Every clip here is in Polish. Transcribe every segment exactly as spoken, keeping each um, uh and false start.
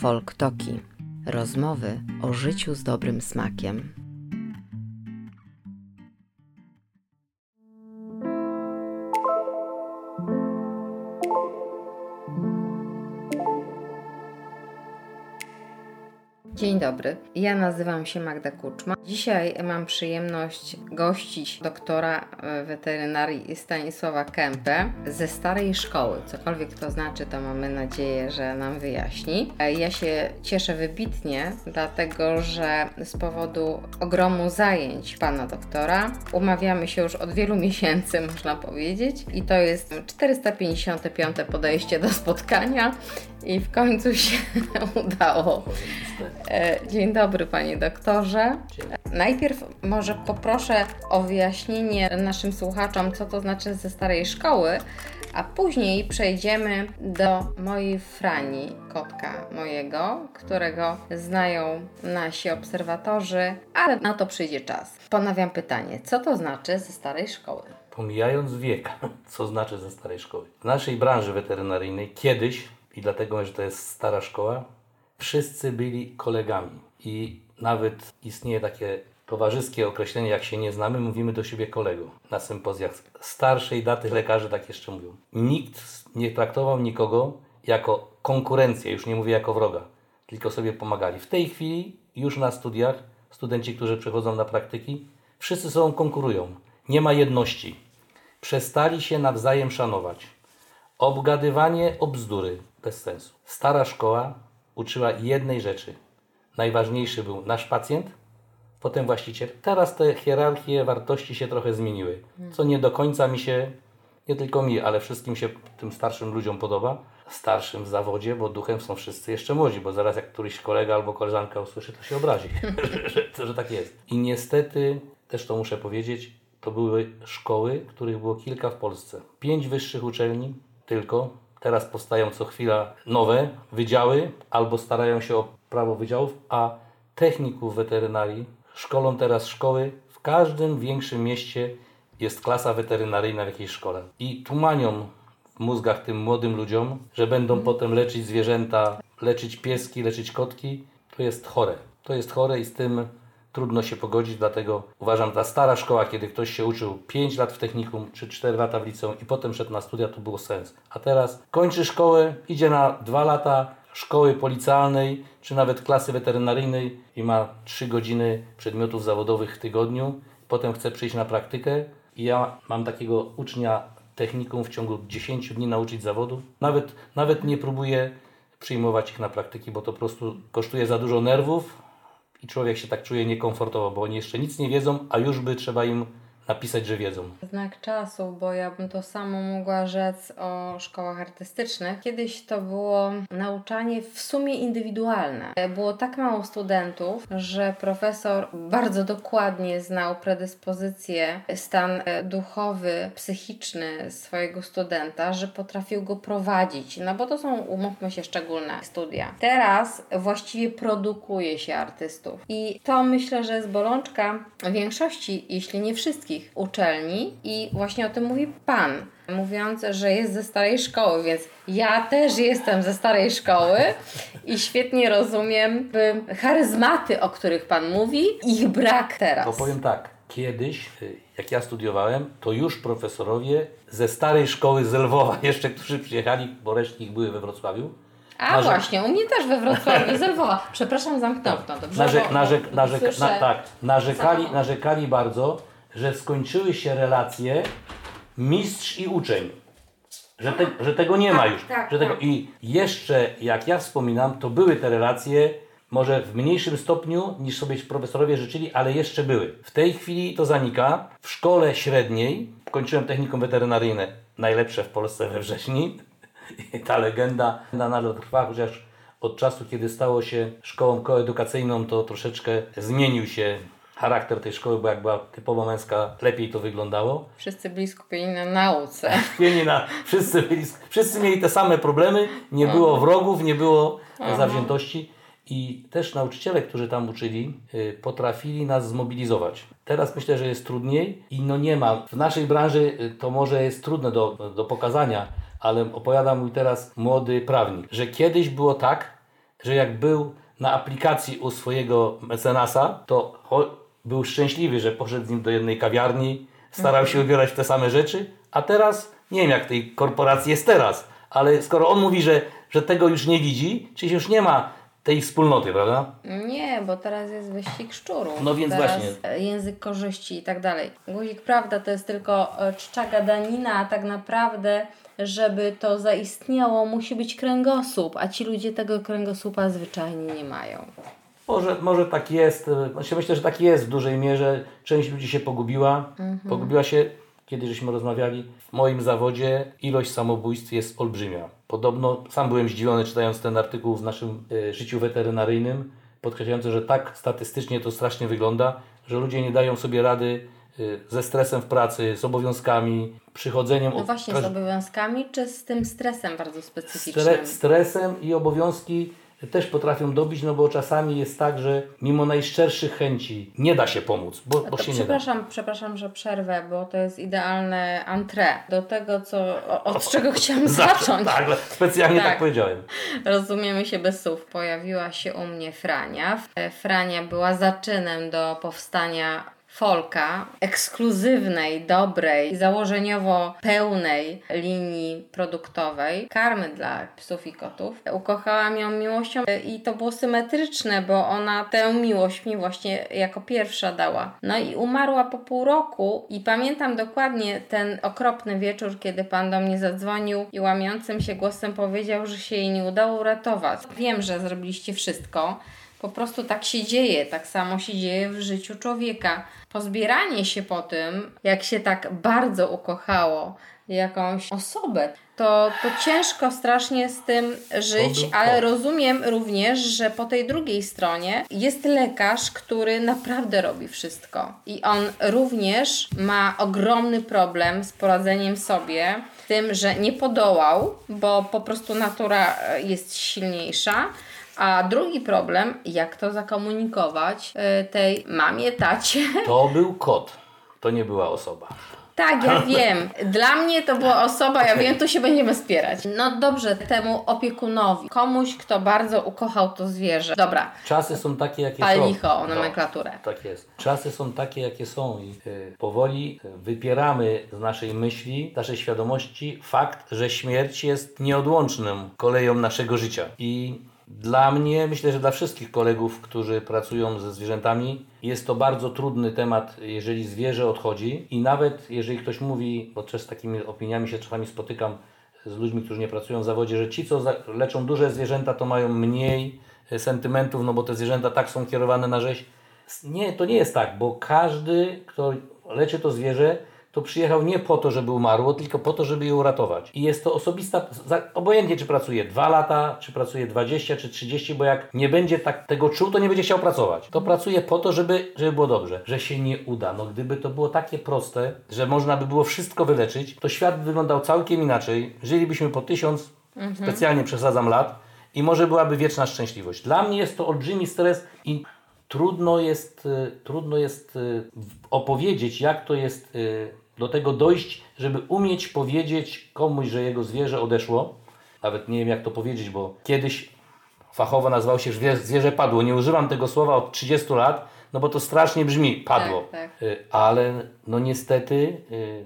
Folk Talki. Rozmowy o życiu z dobrym smakiem. Dzień dobry, ja nazywam się Magda Kuczma. Dzisiaj mam przyjemność gościć doktora weterynarii Stanisława Kępę ze starej szkoły. Cokolwiek to znaczy, to mamy nadzieję, że nam wyjaśni. Ja się cieszę wybitnie, dlatego że z powodu ogromu zajęć pana doktora umawiamy się już od wielu miesięcy, można powiedzieć. I to jest czterysta pięćdziesiąte piąte podejście do spotkania i w końcu się udało. Dzień dobry, panie doktorze. Najpierw może poproszę o wyjaśnienie naszym słuchaczom, co to znaczy ze starej szkoły, a później przejdziemy do mojej Frani, kotka mojego, którego znają nasi obserwatorzy, ale na to przyjdzie czas. Ponawiam pytanie, co to znaczy ze starej szkoły? Pomijając wiek, co znaczy ze starej szkoły? W naszej branży weterynaryjnej kiedyś, i dlatego, że to jest stara szkoła, wszyscy byli kolegami i nawet istnieje takie towarzyskie określenie, jak się nie znamy, mówimy do siebie kolego. Na sympozjach starszej daty lekarze tak jeszcze mówią. Nikt nie traktował nikogo jako konkurencję, już nie mówię jako wroga, tylko sobie pomagali. W tej chwili już na studiach studenci, którzy przychodzą na praktyki, wszyscy sobą konkurują. Nie ma jedności. Przestali się nawzajem szanować. Obgadywanie o bzdury bez sensu. Stara szkoła uczyła jednej rzeczy. Najważniejszy był nasz pacjent, potem właściciel. Teraz te hierarchie wartości się trochę zmieniły, co nie do końca mi się, nie tylko mi, ale wszystkim się, tym starszym ludziom podoba. Starszym w zawodzie, bo duchem są wszyscy jeszcze młodzi, bo zaraz jak któryś kolega albo koleżanka usłyszy, to się obrazi, że, że, że tak jest. I niestety, też to muszę powiedzieć, to były szkoły, których było kilka w Polsce. Pięć wyższych uczelni tylko. Teraz powstają co chwila nowe wydziały albo starają się o prawo wydziałów, a techników weterynarii szkolą teraz szkoły. W każdym większym mieście jest klasa weterynaryjna w jakiejś szkole. I tłumanią w mózgach tym młodym ludziom, że będą mm. potem leczyć zwierzęta, leczyć pieski, leczyć kotki. To jest chore. To jest chore i z tym trudno się pogodzić, dlatego uważam, ta stara szkoła, kiedy ktoś się uczył pięć lat w technikum, czy cztery lata w liceum i potem szedł na studia, to było sens. A teraz kończy szkołę, idzie na dwa lata szkoły policjalnej, czy nawet klasy weterynaryjnej i ma trzy godziny przedmiotów zawodowych w tygodniu. Potem chce przyjść na praktykę i ja mam takiego ucznia technikum w ciągu dziesięciu dni nauczyć zawodu. Nawet, nawet nie próbuję przyjmować ich na praktyki, bo to po prostu kosztuje za dużo nerwów. I człowiek się tak czuje niekomfortowo, bo oni jeszcze nic nie wiedzą, a już by trzeba im napisać, że wiedzą. Znak czasu, bo ja bym to samo mogła rzec o szkołach artystycznych. Kiedyś to było nauczanie w sumie indywidualne. Było tak mało studentów, że profesor bardzo dokładnie znał predyspozycję, stan duchowy, psychiczny swojego studenta, że potrafił go prowadzić. No bo to są, umówmy się, szczególne studia. Teraz właściwie produkuje się artystów. I to myślę, że jest bolączka większości, jeśli nie wszystkich uczelni i właśnie o tym mówi Pan, mówiąc, że jest ze starej szkoły, więc ja też jestem ze starej szkoły i świetnie rozumiem charyzmaty, o których Pan mówi, ich brak teraz. To powiem tak, kiedyś, jak ja studiowałem, to już profesorowie ze starej szkoły z Lwowa, jeszcze którzy przyjechali, bo resztki ich były we Wrocławiu. A Narzek... właśnie, u mnie też we Wrocławiu, z Lwowa. Przepraszam, zamknąłem to. Dobrze, Narzek, bo, narzek, bo narzek, słyszę... na, tak, narzekali, narzekali bardzo, że skończyły się relacje mistrz i uczeń. Że, te, że tego nie ma już. Tak, że tego, tak. I jeszcze, jak ja wspominam, to były te relacje, może w mniejszym stopniu niż sobie profesorowie życzyli, ale jeszcze były. W tej chwili to zanika. W szkole średniej, kończyłem technikum weterynaryjne, najlepsze w Polsce we Wrześni. I ta legenda nadal trwa, chociaż od czasu, kiedy stało się szkołą koedukacyjną, to troszeczkę zmienił się charakter tej szkoły, bo jak była typowo męska, lepiej to wyglądało. Wszyscy byli skupieni na nauce. Skupieni na, wszyscy, byli, wszyscy mieli te same problemy, nie Aha. było wrogów, nie było Aha. zawziętości i też nauczyciele, którzy tam uczyli, y, potrafili nas zmobilizować. Teraz myślę, że jest trudniej i no nie ma. W naszej branży y, to może jest trudne do, do pokazania, ale opowiada mój teraz młody prawnik, że kiedyś było tak, że jak był na aplikacji u swojego mecenasa, to był szczęśliwy, że poszedł z nim do jednej kawiarni, starał mhm. się ubierać w te same rzeczy, a teraz, nie wiem jak tej korporacji jest teraz, ale skoro on mówi, że, że tego już nie widzi, czyli już nie ma tej wspólnoty, prawda? Nie, bo teraz jest wyścig szczurów. No więc teraz właśnie. Język korzyści i tak dalej. Guzik, prawda, to jest tylko czcza gadanina, a tak naprawdę, żeby to zaistniało, musi być kręgosłup, a ci ludzie tego kręgosłupa zwyczajnie nie mają. Może, może tak jest. Myślę, że tak jest w dużej mierze. Część ludzi się pogubiła. Mhm. Pogubiła się, kiedy żeśmy rozmawiali. W moim zawodzie ilość samobójstw jest olbrzymia. Podobno, sam byłem zdziwiony czytając ten artykuł w naszym y, życiu weterynaryjnym, podkreślający, że tak statystycznie to strasznie wygląda, że ludzie nie dają sobie rady y, ze stresem w pracy, z obowiązkami, przychodzeniem... No właśnie, z obowiązkami, czy z tym stresem bardzo specyficznym? Stre- stresem i obowiązki też potrafią dobić, no bo czasami jest tak, że mimo najszczerszych chęci nie da się pomóc, bo, bo się przepraszam, nie da. Przepraszam, że przerwę, bo to jest idealne entrée do tego, co, od czego chciałam zacząć. Tak, specjalnie tak. tak powiedziałem. Rozumiemy się bez słów. Pojawiła się u mnie Frania. Frania była zaczynem do powstania folka, ekskluzywnej, dobrej, założeniowo pełnej linii produktowej, karmy dla psów i kotów. Ukochałam ją miłością i to było symetryczne, bo ona tę miłość mi właśnie jako pierwsza dała. No i umarła po pół roku i pamiętam dokładnie ten okropny wieczór, kiedy pan do mnie zadzwonił i łamiącym się głosem powiedział, że się jej nie udało uratować. Wiem, że zrobiliście wszystko. Po prostu tak się dzieje, tak samo się dzieje w życiu człowieka. Pozbieranie się po tym, jak się tak bardzo ukochało jakąś osobę, to, to ciężko strasznie z tym żyć, ale rozumiem również, że po tej drugiej stronie jest lekarz, który naprawdę robi wszystko. I on również ma ogromny problem z poradzeniem sobie, tym, że nie podołał, bo po prostu natura jest silniejsza. A drugi problem, jak to zakomunikować yy, tej mamie, tacie. To był kot, to nie była osoba. Tak, ja wiem. Dla mnie to była osoba, ja wiem, tu się będziemy spierać. No dobrze, temu opiekunowi, komuś, kto bardzo ukochał to zwierzę. Dobra. Czasy są takie, jakie Pal są. licho o nomenklaturę. No, tak jest. Czasy są takie, jakie są i y, powoli wypieramy z naszej myśli, z naszej świadomości fakt, że śmierć jest nieodłączną koleją naszego życia. I dla mnie, myślę, że dla wszystkich kolegów, którzy pracują ze zwierzętami, jest to bardzo trudny temat, jeżeli zwierzę odchodzi i nawet jeżeli ktoś mówi, bo też z takimi opiniami się czasami spotykam z ludźmi, którzy nie pracują w zawodzie, że ci, co leczą duże zwierzęta, to mają mniej sentymentów, no bo te zwierzęta tak są kierowane na rzeź. Nie, to nie jest tak, bo każdy, kto leczy to zwierzę, to przyjechał nie po to, żeby umarło, tylko po to, żeby je uratować. I jest to osobista, obojętnie czy pracuje dwa lata, czy pracuje dwadzieścia, czy trzydzieści, bo jak nie będzie tak tego czuł, to nie będzie chciał pracować. To pracuje po to, żeby, żeby było dobrze. Że się nie uda. No gdyby to było takie proste, że można by było wszystko wyleczyć, to świat wyglądał całkiem inaczej. Żylibyśmy po tysiąc, mhm. specjalnie przesadzam lat, i może byłaby wieczna szczęśliwość. Dla mnie jest to olbrzymi stres i trudno jest, trudno jest opowiedzieć, jak to jest do tego dojść, żeby umieć powiedzieć komuś, że jego zwierzę odeszło. Nawet nie wiem, jak to powiedzieć, bo kiedyś fachowo nazywał się zwierzę padło. Nie używam tego słowa od trzydziestu lat, no bo to strasznie brzmi, padło. Tak, tak. Ale no niestety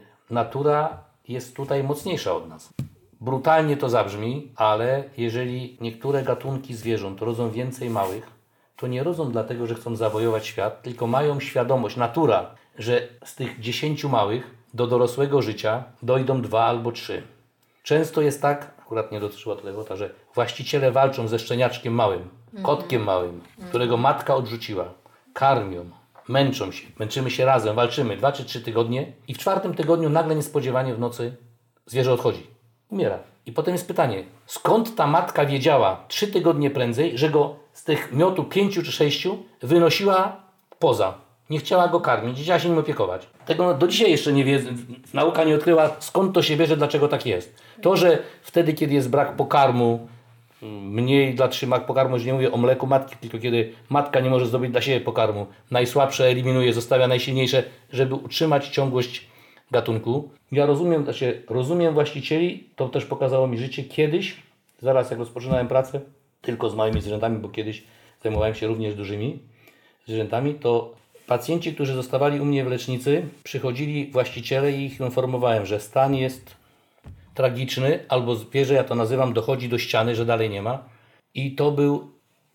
natura jest tutaj mocniejsza od nas. Brutalnie to zabrzmi, ale jeżeli niektóre gatunki zwierząt rodzą więcej małych, to nie rodzą dlatego, że chcą zawojować świat, tylko mają świadomość, natura, że z tych dziesięciu małych do dorosłego życia dojdą dwa albo trzy. Często jest tak, akurat nie dotyczyła tutaj kota, że właściciele walczą ze szczeniaczkiem małym, mm-hmm. kotkiem małym, mm-hmm. którego matka odrzuciła. Karmią, męczą się, męczymy się razem, walczymy dwa czy trzy tygodnie i w czwartym tygodniu nagle niespodziewanie w nocy zwierzę odchodzi. Umiera. I potem jest pytanie, skąd ta matka wiedziała trzy tygodnie prędzej, że go z tych miotu pięciu czy sześciu wynosiła poza. Nie chciała go karmić, nie chciała się nim opiekować. Tego do dzisiaj jeszcze nie wie, nauka nie odkryła, skąd to się bierze, dlaczego tak jest. To, że wtedy, kiedy jest brak pokarmu, mniej dla trzymak pokarmu, już nie mówię o mleku matki, tylko kiedy matka nie może zdobyć dla siebie pokarmu, najsłabsze eliminuje, zostawia najsilniejsze, żeby utrzymać ciągłość gatunku. Ja rozumiem, znaczy rozumiem właścicieli, to też pokazało mi życie kiedyś, zaraz jak rozpoczynałem pracę, tylko z małymi zwierzętami, bo kiedyś zajmowałem się również dużymi zwierzętami, to pacjenci, którzy zostawali u mnie w lecznicy, przychodzili właściciele i ich informowałem, że stan jest tragiczny, albo zwierzę, ja to nazywam, dochodzi do ściany, że dalej nie ma. I to był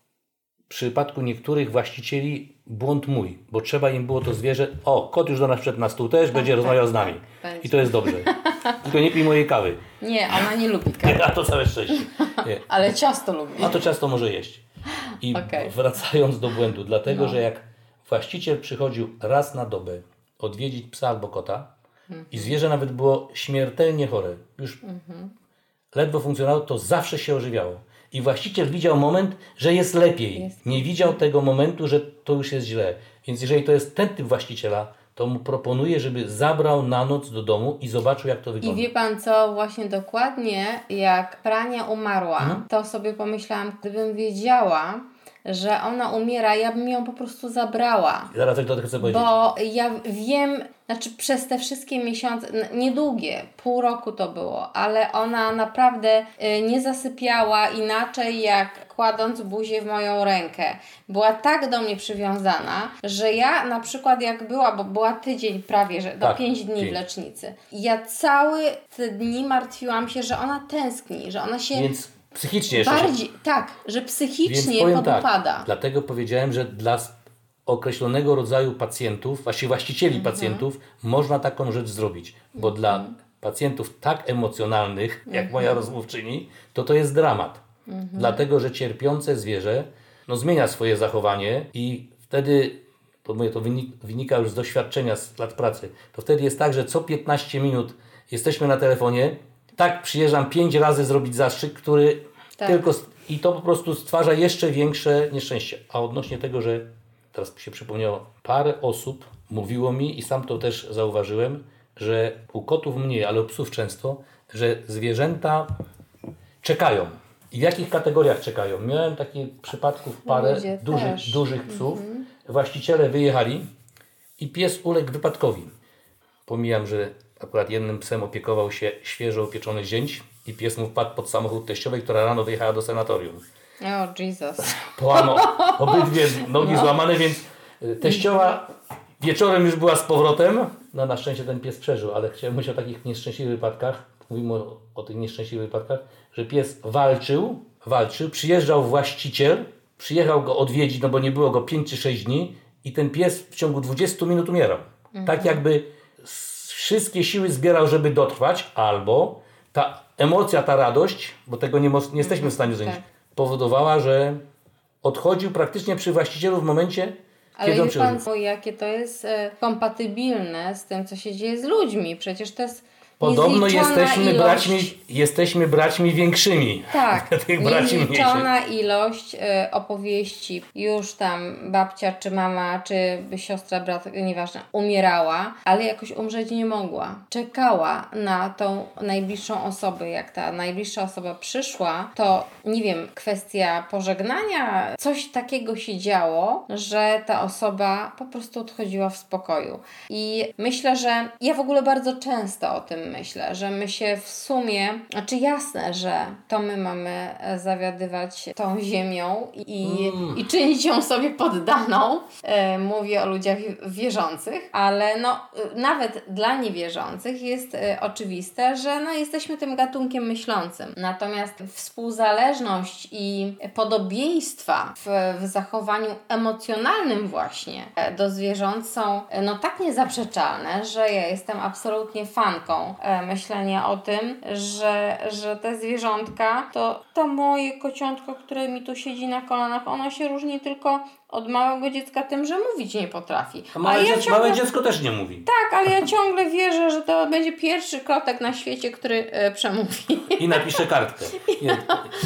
w przypadku niektórych właścicieli błąd mój, bo trzeba im było to zwierzę, o, kot już do nas wszedł na stół też, będzie tak, rozmawiał tak, z nami. Tak, i to jest dobrze. Tylko nie pij mojej kawy. Nie, ona nie lubi kawy. A to całe szczęście. Nie. Ale ciasto lubi. A to ciasto może jeść. I okay. wracając do błędu, dlatego, no. że jak właściciel przychodził raz na dobę odwiedzić psa albo kota mhm. i zwierzę nawet było śmiertelnie chore, już mhm. ledwo funkcjonowało, to zawsze się ożywiało. I właściciel widział moment, że jest lepiej. Jest. Nie widział tego momentu, że to już jest źle. Więc jeżeli to jest ten typ właściciela, to mu proponuję, żeby zabrał na noc do domu i zobaczył, jak to wygląda. I wie pan co, właśnie dokładnie jak Prania umarła, mhm. to sobie pomyślałam, gdybym wiedziała, że ona umiera, ja bym ją po prostu zabrała. Zaraz tak to chcę powiedzieć. Bo ja wiem, znaczy przez te wszystkie miesiące, niedługie, pół roku to było, ale ona naprawdę nie zasypiała inaczej jak kładąc buzię w moją rękę. Była tak do mnie przywiązana, że ja na przykład jak była, bo była tydzień prawie, że do tak, pięć dni dzień. w lecznicy. Ja całe te dni martwiłam się, że ona tęskni, że ona się... Więc psychicznie jeszcze bardziej, się... tak, że psychicznie podpada. Tak, dlatego powiedziałem, że dla określonego rodzaju pacjentów, właściwie właścicieli mhm. pacjentów, można taką rzecz zrobić. Bo mhm. dla pacjentów tak emocjonalnych, jak mhm. moja rozmówczyni, to to jest dramat. Mhm. Dlatego, że cierpiące zwierzę no, zmienia swoje zachowanie i wtedy, to, mówię, to wynika już z doświadczenia z lat pracy, to wtedy jest tak, że co piętnaście minut jesteśmy na telefonie, tak przyjeżdżam pięć razy zrobić zastrzyk, który tak. tylko... I to po prostu stwarza jeszcze większe nieszczęście. A odnośnie tego, że teraz mi się przypomniało, parę osób mówiło mi i sam to też zauważyłem, że u kotów mniej, ale u psów często, że zwierzęta czekają. I w jakich kategoriach czekają? Miałem takich przypadków parę dużych, dużych psów. Mhm. Właściciele wyjechali i pies uległ wypadkowi. Pomijam, że akurat jednym psem opiekował się świeżo upieczony zięć i pies mu wpadł pod samochód teściowej, która rano wyjechała do sanatorium. O, oh, Jesus. Połano obydwie nogi no. złamane, więc teściowa wieczorem już była z powrotem. No na szczęście ten pies przeżył, ale chciałem mówić o takich nieszczęśliwych wypadkach. Mówimy o, o tych nieszczęśliwych wypadkach, że pies walczył, walczył, przyjeżdżał właściciel, przyjechał go odwiedzić, no bo nie było go pięć czy sześć dni i ten pies w ciągu dwudziestu minut umierał. Mhm. Tak jakby wszystkie siły zbierał, żeby dotrwać, albo ta emocja, ta radość, bo tego nie, nie jesteśmy w stanie zrobić, tak. powodowała, że odchodził praktycznie przy właścicielu w momencie, ale kiedy on wie pan, co, jakie to jest e, kompatybilne z tym, co się dzieje z ludźmi. Przecież to jest Podobno jesteśmy ilość... braćmi, jesteśmy braćmi większymi. Tak, niezliczona ilość y, opowieści. Już tam babcia, czy mama, czy siostra, brat, nieważne, umierała, ale jakoś umrzeć nie mogła. Czekała na tą najbliższą osobę. Jak ta najbliższa osoba przyszła, to nie wiem, kwestia pożegnania, coś takiego się działo, że ta osoba po prostu odchodziła w spokoju. I myślę, że ja w ogóle bardzo często o tym myślę, że my się w sumie, znaczy jasne, że to my mamy zawiadywać tą ziemią i, mm. i czynić ją sobie poddaną. E, mówię o ludziach wierzących, ale no nawet dla niewierzących jest e, oczywiste, że no, jesteśmy tym gatunkiem myślącym. Natomiast współzależność i podobieństwa w, w zachowaniu emocjonalnym właśnie do zwierząt są no tak niezaprzeczalne, że ja jestem absolutnie fanką myślenia o tym, że, że te zwierzątka, to to moje kociątko, które mi tu siedzi na kolanach, ono się różni tylko od małego dziecka tym, że mówić nie potrafi. A małe, ja dziecko, ciągle... małe dziecko też nie mówi. Tak, ale ja ciągle wierzę, że to będzie pierwszy kotek na świecie, który e, przemówi. I napisze kartkę. Nie,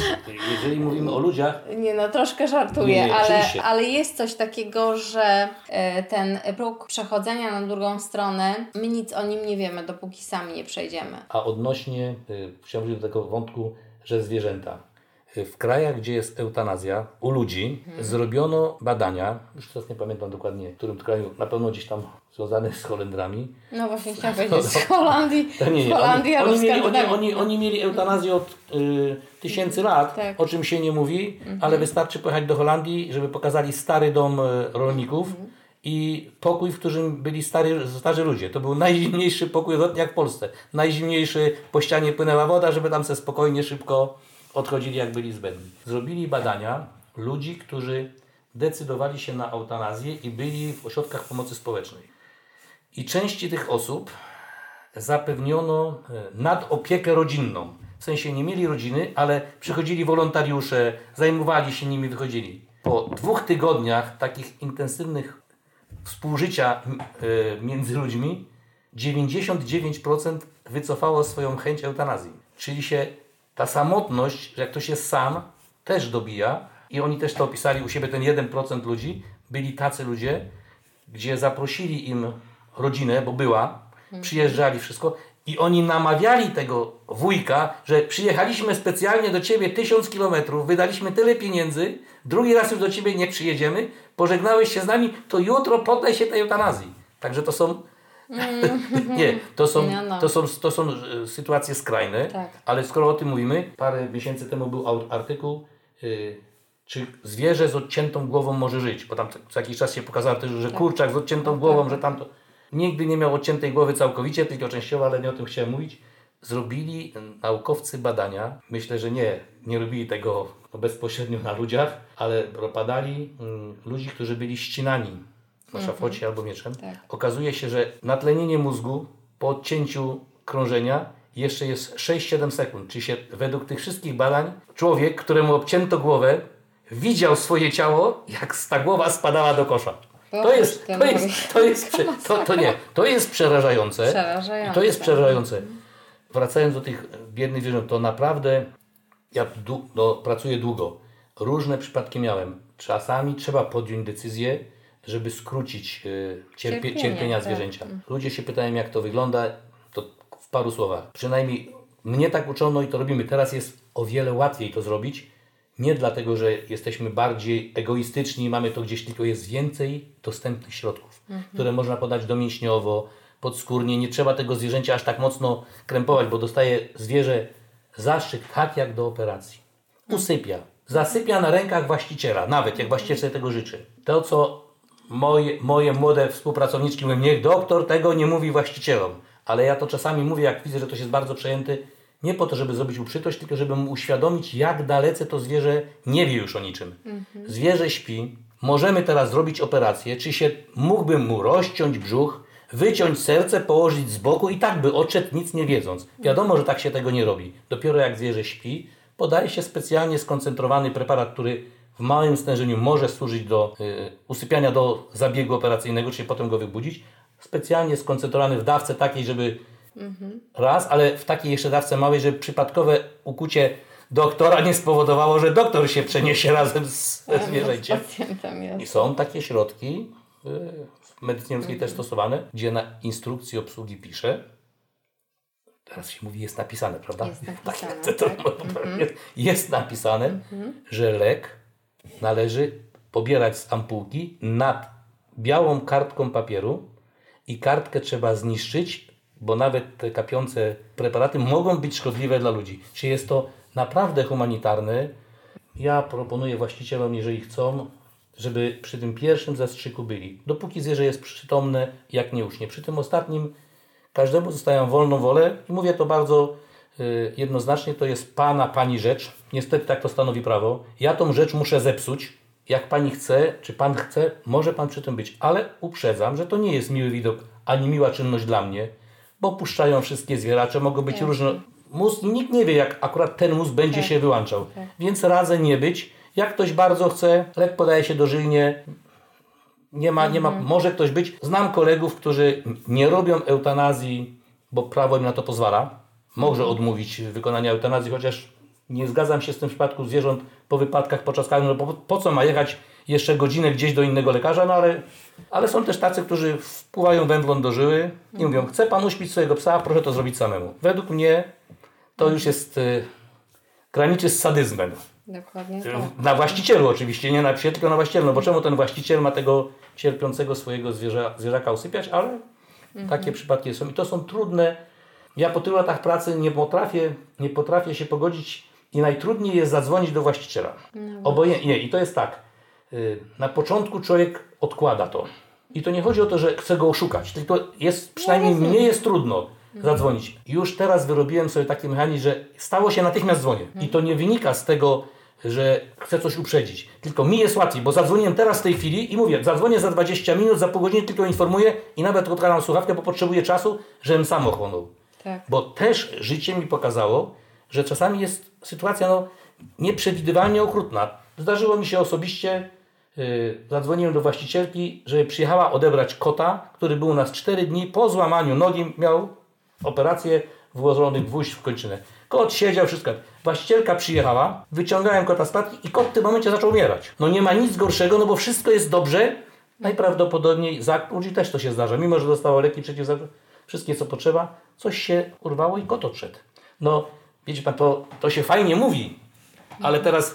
jeżeli mówimy o ludziach... Nie no, troszkę żartuję, nie, nie, ale, ale jest coś takiego, że e, ten próg przechodzenia na drugą stronę, my nic o nim nie wiemy, dopóki sami nie przejdziemy. A odnośnie, y, chciałem wrócić do tego wątku, że zwierzęta. W krajach, gdzie jest eutanazja u ludzi, hmm. zrobiono badania, już teraz nie pamiętam dokładnie w którym kraju, na pewno gdzieś tam związane z Holendrami. No właśnie chciałam powiedzieć, z Holandii, to nie, nie. z Holandii oni, oni, mieli, oni, oni, oni mieli eutanazję od y, tysięcy lat, tak. o czym się nie mówi, mhm. ale wystarczy pojechać do Holandii, żeby pokazali stary dom rolników mhm. i pokój, w którym byli stary, starzy ludzie. To był najzimniejszy pokój, jak w Polsce. Najzimniejszy, po ścianie płynęła woda, żeby tam se spokojnie, szybko odchodzili, jak byli zbędni. Zrobili badania ludzi, którzy decydowali się na eutanazję i byli w ośrodkach pomocy społecznej. I części tych osób zapewniono nadopiekę rodzinną. W sensie nie mieli rodziny, ale przychodzili wolontariusze, zajmowali się nimi, wychodzili. Po dwóch tygodniach takich intensywnych współżycia między ludźmi dziewięćdziesiąt dziewięć procent wycofało swoją chęć eutanazji. Czyli się ta samotność, że jak ktoś jest sam, też dobija i oni też to opisali u siebie, ten jeden procent ludzi, byli tacy ludzie, gdzie zaprosili im rodzinę, bo była, przyjeżdżali, wszystko i oni namawiali tego wujka, że przyjechaliśmy specjalnie do ciebie tysiąc kilometrów, wydaliśmy tyle pieniędzy, drugi raz już do ciebie nie przyjedziemy, pożegnałeś się z nami, to jutro poddaj się tej eutanazji. Także to są nie, to są, no, no. To, są, to są sytuacje skrajne, tak. Ale skoro o tym mówimy, parę miesięcy temu był artykuł, yy, czy zwierzę z odciętą głową może żyć, bo tam co jakiś czas się pokazało też, że tak. kurczak z odciętą tak, głową, tak. że tamto nigdy nie miał odciętej głowy całkowicie, tylko częściowo, ale nie o tym chciałem mówić. Zrobili naukowcy badania, myślę, że nie, nie robili tego bezpośrednio na ludziach, ale badali mm, ludzi, którzy byli ścinani na szafocie albo mieczem. Tak. Okazuje się, że natlenienie mózgu po odcięciu krążenia jeszcze jest sześć siedem sekund. Czyli się według tych wszystkich badań człowiek, któremu obcięto głowę, widział swoje ciało, jak ta głowa spadała do kosza. To jest, to jest, to jest, to, to nie, to jest przerażające. przerażające. To jest przerażające. Wracając do tych biednych zwierząt, to naprawdę ja du- no, pracuję długo. Różne przypadki miałem. Czasami trzeba podjąć decyzję, żeby skrócić y, cierpie, Cierpienie, cierpienia zwierzęcia. Tak. Ludzie się pytają, jak to wygląda, to w paru słowach. Przynajmniej mnie tak uczono i to robimy. Teraz jest o wiele łatwiej to zrobić. Nie dlatego, że jesteśmy bardziej egoistyczni, mamy to gdzieś, tylko jest więcej dostępnych środków, mhm. które można podać domięśniowo, podskórnie. Nie trzeba tego zwierzęcia aż tak mocno krępować, bo dostaje zwierzę zastrzyk tak jak do operacji. Usypia. Zasypia na rękach właściciela, nawet jak właściciel sobie tego życzy. To, co moje, moje młode współpracowniczki mówią, niech doktor tego nie mówi właścicielom. Ale ja to czasami mówię, jak widzę, że ktoś jest bardzo przejęty, nie po to, żeby zrobić uprzytość, tylko żeby mu uświadomić, jak dalece to zwierzę nie wie już o niczym. Mhm. Zwierzę śpi, możemy teraz zrobić operację, czy się mógłbym mu rozciąć brzuch, wyciąć serce, położyć z boku i tak by odszedł nic nie wiedząc. Wiadomo, że tak się tego nie robi. Dopiero jak zwierzę śpi, podaje się specjalnie skoncentrowany preparat, który w małym stężeniu może służyć do y, usypiania do zabiegu operacyjnego, czyli potem go wybudzić. Specjalnie skoncentrowany w dawce takiej, żeby mhm. raz, ale w takiej jeszcze dawce małej, żeby przypadkowe ukucie doktora nie spowodowało, że doktor się przeniesie razem z zwierzęciem. I są takie środki y, w medycynie ludzkiej mhm. też stosowane, gdzie na instrukcji obsługi pisze, teraz się mówi, jest napisane, prawda? Jest napisane, tak, to, to, mhm. jest, jest napisane, mhm. że lek należy pobierać z ampułki nad białą kartką papieru i kartkę trzeba zniszczyć, bo nawet te kapiące preparaty mogą być szkodliwe dla ludzi. Czyli jest to naprawdę humanitarne. Ja proponuję właścicielom, jeżeli chcą, żeby przy tym pierwszym zastrzyku byli. Dopóki zwierzę jest przytomne, jak nie uśnie. Przy tym ostatnim każdemu zostają wolną wolę i mówię to bardzo y, jednoznacznie, to jest pana, pani rzecz. Niestety tak to stanowi prawo. Ja tą rzecz muszę zepsuć. Jak pani chce, czy pan chce, może pan przy tym być. Ale uprzedzam, że to nie jest miły widok, ani miła czynność dla mnie, bo puszczają wszystkie zwieracze, mogą być tak. różne. Mózg, nikt nie wie, jak akurat ten mózg będzie tak. się wyłączał. Tak. Więc radzę nie być. Jak ktoś bardzo chce, lek podaje się dożylnie. Nie ma, nie ma, mhm. może ktoś być. Znam kolegów, którzy nie robią eutanazji, bo prawo im na to pozwala. Może mhm. odmówić wykonania eutanazji, chociaż nie zgadzam się z tym w przypadku zwierząt po wypadkach, po czaskach. No po, po co ma jechać jeszcze godzinę gdzieś do innego lekarza? No ale, ale są też tacy, którzy wpływają wędlą do żyły i mhm. mówią, chce pan uśpić swojego psa, proszę to zrobić samemu. Według mnie to już jest y, graniczy z sadyzmem. Dokładnie tak. Na właścicielu oczywiście, nie na psie, tylko na właścicielu. No bo czemu ten właściciel ma tego cierpiącego swojego zwierza, zwierzaka usypiać, ale mhm. takie przypadki są. I to są trudne. Ja po tylu latach pracy nie potrafię, nie potrafię się pogodzić i najtrudniej jest zadzwonić do właściciela. No Obojętnie. Nie, i to jest tak. Na początku człowiek odkłada to. I to nie chodzi o to, że chce go oszukać, tylko jest, przynajmniej no, mnie jest trudno zadzwonić. Już teraz wyrobiłem sobie taki mechanizm, że stało się, natychmiast dzwonię. I to nie wynika z tego, że chcę coś uprzedzić. Tylko mi jest łatwiej, bo zadzwoniłem teraz w tej chwili i mówię, zadzwonię za dwadzieścia minut, za pół godziny tylko informuję i nawet odkładam słuchawkę, bo potrzebuję czasu, żebym sam ochłonął. Tak. Bo też życie mi pokazało, że czasami jest sytuacja no, nieprzewidywalnie okrutna. Zdarzyło mi się osobiście, yy, zadzwoniłem do właścicielki, żeby przyjechała odebrać kota, który był u nas cztery dni po złamaniu nogi, miał operację włożony gwóźdź w kończynę. Kot siedział, wszystko. Właścicielka przyjechała, wyciągałem kota z klatki i kot w tym momencie zaczął umierać. No nie ma nic gorszego, no bo wszystko jest dobrze. Najprawdopodobniej za ludzi też to się zdarza. Mimo że dostała leki przeciwzapalne, wszystkie co potrzeba, coś się urwało i kot odszedł. No wiecie pan, to, to się fajnie mówi, ale teraz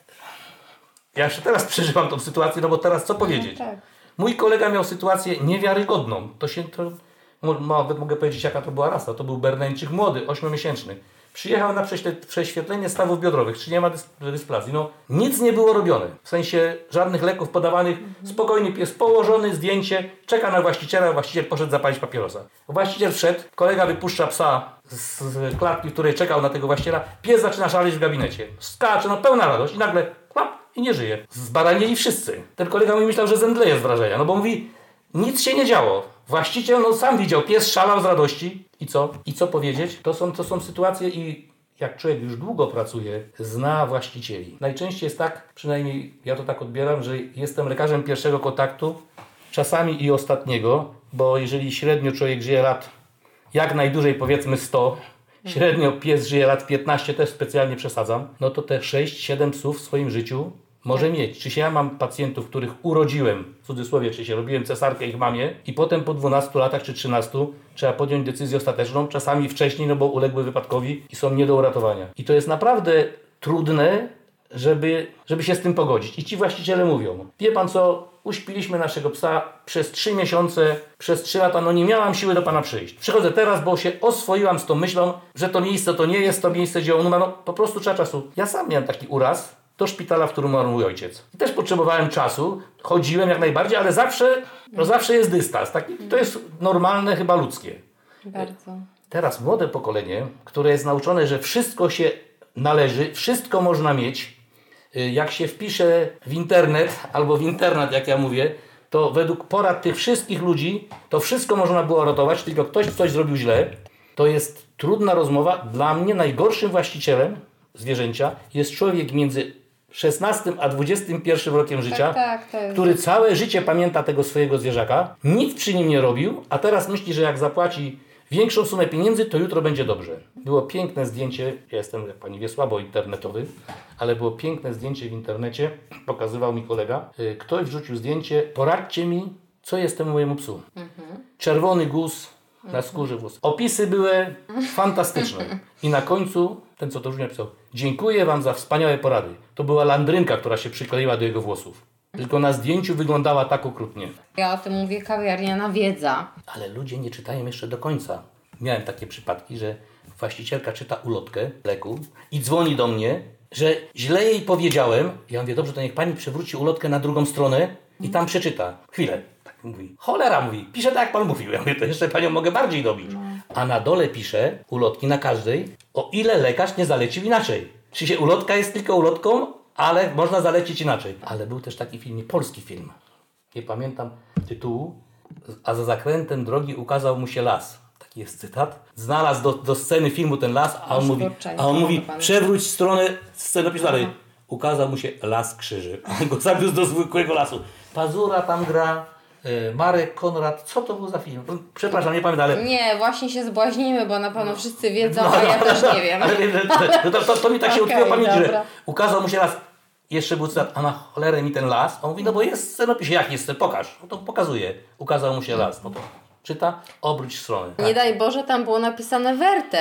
ja jeszcze teraz przeżywam tą sytuację, no bo teraz co powiedzieć? No, tak. Mój kolega miał sytuację niewiarygodną. To się, to, nawet mogę powiedzieć jaka to była rasa. To był Berneńczyk młody, ośmiomiesięczny. Przyjechał na prześwietlenie stawów biodrowych, czy nie ma dysplazy. No nic nie było robione. W sensie żadnych leków podawanych. Mhm. Spokojny pies położony, zdjęcie, czeka na właściciela, właściciel poszedł zapalić papierosa. Właściciel wszedł, kolega wypuszcza psa z, z klatki, w której czekał na tego właściciela. Pies zaczyna szaleć w gabinecie. Skacze, no pełna radość i nagle klap i nie żyje. Zbaranieli wszyscy. Ten kolega mi myślał, że zemdleje z wrażenia, no bo mówi, nic się nie działo. Właściciel no sam widział, pies szalał z radości. I co? I co powiedzieć? To są, to są sytuacje i jak człowiek już długo pracuje, zna właścicieli. Najczęściej jest tak, przynajmniej ja to tak odbieram, że jestem lekarzem pierwszego kontaktu, czasami i ostatniego, bo jeżeli średnio człowiek żyje lat jak najdłużej powiedzmy sto, średnio pies żyje lat piętnaście, też specjalnie przesadzam, no to te sześć siedem psów w swoim życiu może mieć. Czy się ja mam pacjentów, których urodziłem, w cudzysłowie, czy się robiłem cesarkę ich mamie i potem po dwunastu latach czy trzynastu trzeba podjąć decyzję ostateczną, czasami wcześniej, no bo uległy wypadkowi i są nie do uratowania. I to jest naprawdę trudne, żeby, żeby się z tym pogodzić. I ci właściciele mówią, wie pan co, uśpiliśmy naszego psa przez trzy miesiące, przez trzy lata, no nie miałam siły do pana przyjść. Przychodzę teraz, bo się oswoiłam z tą myślą, że to miejsce to nie jest to miejsce, gdzie on umarł, no po prostu trzeba czasu. Ja sam miałem taki uraz do szpitala, w którym umarł mój ojciec. I też potrzebowałem czasu, chodziłem jak najbardziej, ale zawsze, no zawsze jest dystans. Taki, to jest normalne, chyba ludzkie. Bardzo. Teraz młode pokolenie, które jest nauczone, że wszystko się należy, wszystko można mieć, jak się wpisze w internet, albo w internet, jak ja mówię, to według porad tych wszystkich ludzi, to wszystko można było ratować, tylko ktoś coś zrobił źle. To jest trudna rozmowa. Dla mnie najgorszym właścicielem zwierzęcia jest człowiek między szesnastym a dwudziestym pierwszym rokiem życia, tak, tak, to jest... który całe życie pamięta tego swojego zwierzaka, nic przy nim nie robił, a teraz myśli, że jak zapłaci większą sumę pieniędzy, to jutro będzie dobrze. Było piękne zdjęcie, ja jestem, jak pani wie, słabo internetowy, ale było piękne zdjęcie w internecie, pokazywał mi kolega. Ktoś wrzucił zdjęcie, poradźcie mi, co jest temu mojemu psu. Mhm. Czerwony guz na skórze włos. Opisy były fantastyczne. I na końcu ten, co to już napisał, dziękuję wam za wspaniałe porady. To była landrynka, która się przykleiła do jego włosów. Tylko na zdjęciu wyglądała tak okrutnie. Ja o tym mówię, kawiarniana wiedza. Ale ludzie nie czytają jeszcze do końca. Miałem takie przypadki, że właścicielka czyta ulotkę leku i dzwoni do mnie, że źle jej powiedziałem. Ja mówię, dobrze, to niech pani przewróci ulotkę na drugą stronę i tam przeczyta. Chwilę. Tak mówi. Cholera, mówi. Pisze tak, jak pan mówił. Ja mówię, to jeszcze panią mogę bardziej dobić. A na dole pisze ulotki na każdej, o ile lekarz nie zalecił inaczej. Czy się ulotka jest tylko ulotką, ale można zalecić inaczej. Ale był też taki film, polski film. Nie pamiętam tytułu. A za zakrętem drogi ukazał mu się las. Taki jest cytat. Znalazł do, do sceny filmu ten las, a on mówi, a on mówi przewróć stronę scenopisu dalej. Ukazał mu się las krzyży. A on go zawiózł do zwykłego lasu. Pazura tam gra. Marek, Konrad, co to był za film? Przepraszam, nie pamiętam, ale... Nie, właśnie się zbłaźnimy, bo na pewno wszyscy wiedzą, no, a ja no, też nie wiem. Ale to, to, to, to mi tak się utkwiło okay, pamięć, że ukazał mu się las. Jeszcze był cytat, a na cholerę mi ten las? On mówi, no bo jest scenopisie, jak jest, pokaż. No to pokazuje. Ukazał mu się las. No to czyta, obróć stronę. Tak. Nie daj Boże, tam było napisane Werte.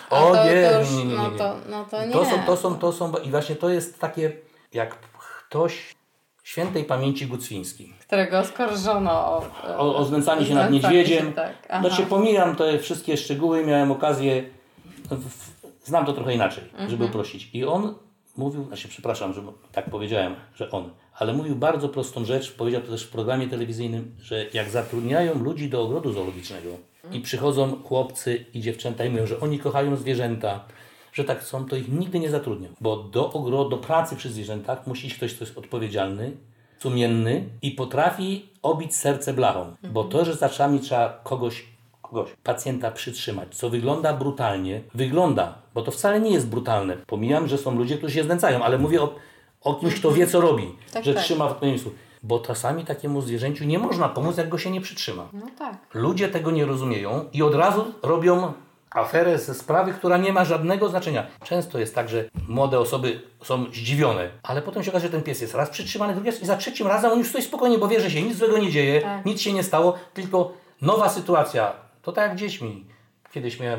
A O to, nie, to już, nie, nie, nie, no nie. to, no to nie. To są, to są, to są, i właśnie to jest takie, jak ktoś świętej pamięci Gucwiński. Którego oskarżono o, O, o znęcanie się nad znęcanie niedźwiedziem. się, tak. Znaczy pomijam te wszystkie szczegóły, miałem okazję, w, w, znam to trochę inaczej, Mhm. żeby uprościć. I on mówił, znaczy przepraszam, że tak powiedziałem, że on, ale mówił bardzo prostą rzecz, powiedział to też w programie telewizyjnym, że jak zatrudniają ludzi do ogrodu zoologicznego i przychodzą chłopcy i dziewczęta i mówią, że oni kochają zwierzęta, że tak są, to ich nigdy nie zatrudnią. Bo do ogrodu, do pracy przy zwierzętach musi iść ktoś, kto jest odpowiedzialny, sumienny i potrafi obić serce blachą. Mhm. Bo to, że zaczami trzeba kogoś, kogoś, pacjenta przytrzymać, co wygląda brutalnie, wygląda, bo to wcale nie jest brutalne. Pomijam, że są ludzie, którzy się znęcają, ale mówię o, o kimś, kto wie, co robi, tak, że tak. trzyma w odpowiednim miejscu. Bo czasami takiemu zwierzęciu nie można pomóc, jak go się nie przytrzyma. No tak. Ludzie tego nie rozumieją i od razu robią aferę ze sprawy, która nie ma żadnego znaczenia. Często jest tak, że młode osoby są zdziwione, ale potem się okaże, że ten pies jest raz przytrzymany, drugi raz i za trzecim razem on już stoi spokojnie, bo wie, że się nic złego nie dzieje, tak. nic się nie stało, tylko nowa sytuacja. To tak jak dziećmi. Kiedyś miałem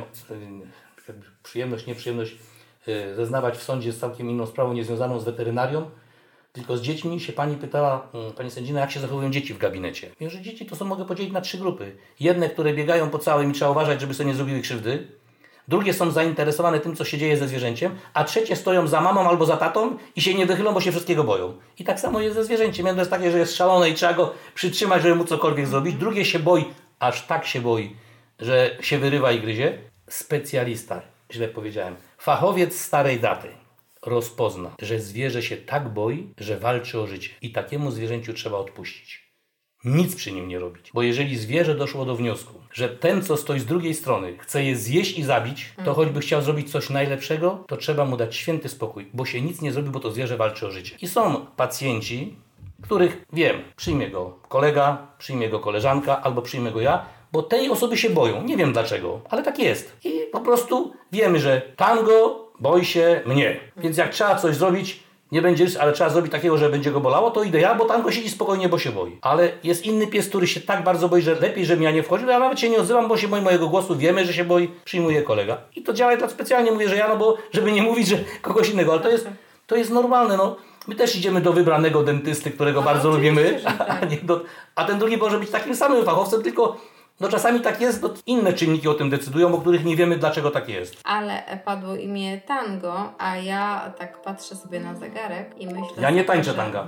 e, przyjemność, nieprzyjemność e, zeznawać w sądzie z całkiem inną sprawą, niezwiązaną z weterynarią. Tylko z dziećmi się pani pytała, pani sędzina, jak się zachowują dzieci w gabinecie. Mówię, że dzieci to są, mogę podzielić na trzy grupy. Jedne, które biegają po całym i trzeba uważać, żeby sobie nie zrobiły krzywdy. Drugie są zainteresowane tym, co się dzieje ze zwierzęciem. A trzecie stoją za mamą albo za tatą i się nie wychylą, bo się wszystkiego boją. I tak samo jest ze zwierzęciem. Jedno jest takie, że jest szalone i trzeba go przytrzymać, żeby mu cokolwiek zrobić. Drugie się boi, aż tak się boi, że się wyrywa i gryzie. Specjalista, źle powiedziałem, fachowiec starej daty rozpozna, że zwierzę się tak boi, że walczy o życie. I takiemu zwierzęciu trzeba odpuścić. Nic przy nim nie robić. Bo jeżeli zwierzę doszło do wniosku, że ten, co stoi z drugiej strony, chce je zjeść i zabić, to choćby chciał zrobić coś najlepszego, to trzeba mu dać święty spokój, bo się nic nie zrobi, bo to zwierzę walczy o życie. I są pacjenci, których wiem, przyjmie go kolega, przyjmie go koleżanka, albo przyjmę go ja, bo tej osoby się boją. Nie wiem dlaczego, ale tak jest. I po prostu wiemy, że tango boi się mnie. Więc jak trzeba coś zrobić, nie będzie, ale trzeba zrobić takiego, że będzie go bolało, to idę ja, bo tango siedzi spokojnie, bo się boi. Ale jest inny pies, który się tak bardzo boi, że lepiej, żebym ja nie wchodził, ja nawet się nie odzywam, bo się boi mojego głosu, wiemy, że się boi, przyjmuje kolega. I to działa, tak specjalnie mówię, że ja, no bo żeby nie mówić, że kogoś innego, ale to jest, to jest normalne, no. My też idziemy do wybranego dentysty, którego no, bardzo lubimy, tak. a, nie do, a ten drugi może być takim samym fachowcem, tylko no czasami tak jest, no inne czynniki o tym decydują, o których nie wiemy, dlaczego tak jest. Ale padło imię tango, a ja tak patrzę sobie na zegarek i myślę... Ja nie tańczę że... tanga.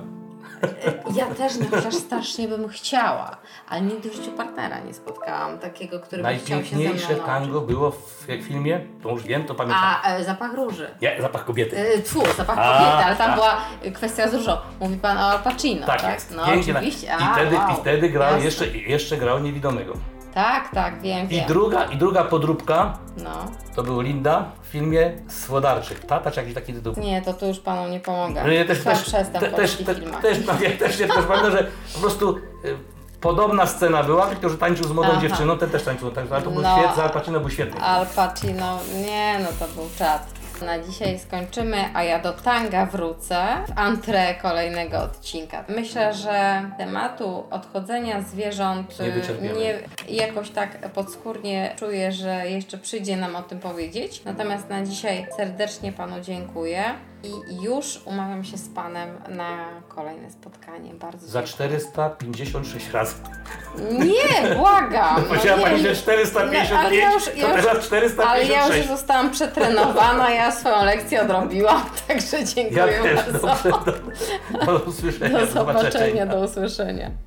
Ja też nie, chociaż strasznie bym chciała, ale nigdy w życiu partnera nie spotkałam takiego, który by chciał się ze mną Najpiękniejsze tango nauczyć. było w filmie, to już wiem, to pamiętam. A e, zapach róży. Nie, zapach kobiety. E, Tfu, zapach A, kobiety, ale tam tak. była kwestia z różą. Mówi pan o Al Pacino, tak? Tak jest. No Pięknie. oczywiście. I A, wtedy, wow. i wtedy grał Jasne. jeszcze, jeszcze grał niewidomego. Tak, tak, wiem, I wiem. druga, i druga podróbka No. to był Linda w filmie Słodarczyk. Tata czy jakiś taki tytuł. Nie, to tu już panu nie pomogę. No nie, też, Chyba też, przestań te, po też, takich te, filmach. też, no, ja też, też, też pamiętam, że po prostu y, podobna scena była, tylko że tańczył z młodą Aha. dziewczyną, ten też tańczył, tak, ale to był No. świetny, Al Pacino był świetny. Al Pacino, nie no to był czad. Na dzisiaj skończymy, a ja do tanga wrócę w entrée kolejnego odcinka. Myślę, że tematu odchodzenia zwierząt Nie wyczerpiemy. nie, jakoś tak podskórnie czuję, że jeszcze przyjdzie nam o tym powiedzieć. Natomiast na dzisiaj serdecznie Panu dziękuję i już umawiam się z Panem na kolejne spotkanie. Bardzo Za dziękuję. czterysta pięćdziesiąt sześć razy. Nie, błagam! Powiedziała nie, pani, nie. że czterysta pięćdziesiąt No, ale pięć, ja już- to ja już- teraz czterysta Ale pięćdziesiąt ja już sześć. zostałam przetrenowana, ja swoją lekcję odrobiłam, także dziękuję Ja też, bardzo. dobrze, do, do usłyszenia, Do do zobaczenia. zobaczenia, do usłyszenia.